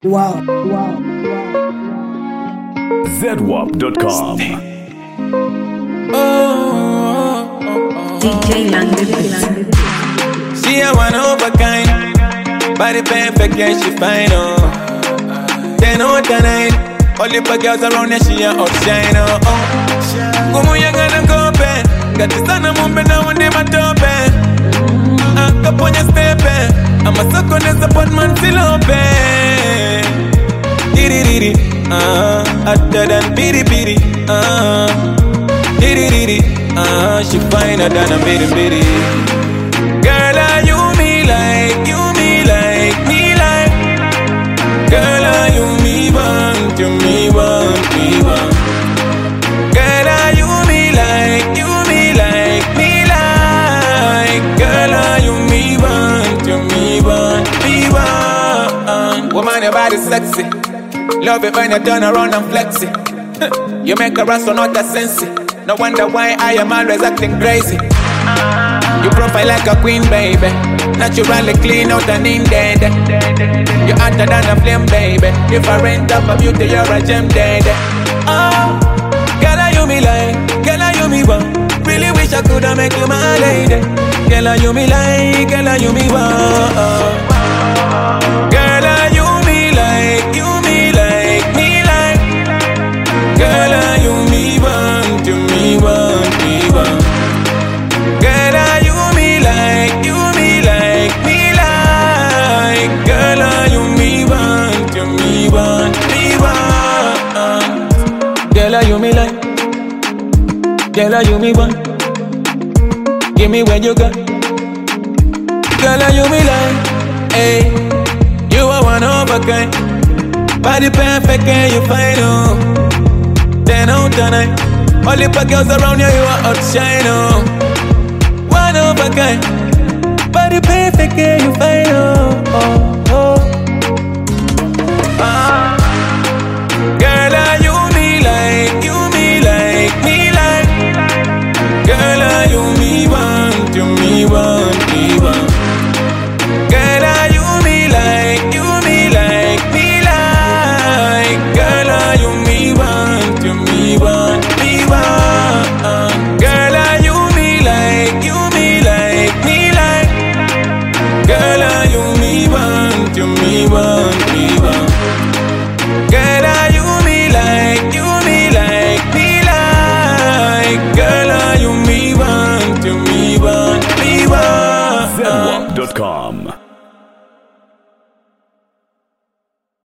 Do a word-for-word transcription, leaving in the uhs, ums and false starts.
Wow, wow, Z W A P dot com. D J Landed. She a one of a kind, body perfect, yeah, she fine, oh. Ten out of nine, all the bad girls around her, she a outshine, oh. Como ya gana cope, got the sun a moving now and they my top, eh. I'm up on your step, eh. I'm a suck on this apartment, still open. Diddy diddy, uh, hotter than bitty bitty, uh. Diddy diddy, uh, she finer than a bitty bitty. Girl, are you me like, you me like, me like. Girl, are you me want, you me want, me want. Girl, are you me like, you me like, me like. Girl, are you me want, you me want, me want. Woman, your body sexy. Love it when you turn around and flex it. You make a astronaut a sensei. No wonder why I am always acting crazy. You profile like a queen, baby. Naturally clean out and in dead. You're hotter than a flame, baby. Different type of beauty, you're a gem, dead. Oh, girl, are you me like? Girl, are you me want? Really wish I coulda make you my lady. Girl, are you me like? Girl, are you me want? Girl, are you me like? You me like? Me like? Girl, are you me want? You me want? Me want? Girl, are you me like? You me like? Me like? Girl, are you me want? You me want? Me want? Girl, are you me like? Girl, are you me want? Give me when you got. Girl, are you me like? Hey, you are one of a kind. Body perfect and you fine, oh. Ten out of nine. All the bad girls around you, you are outshine, oh. One of a kind. Body perfect and you fine, oh, oh, oh.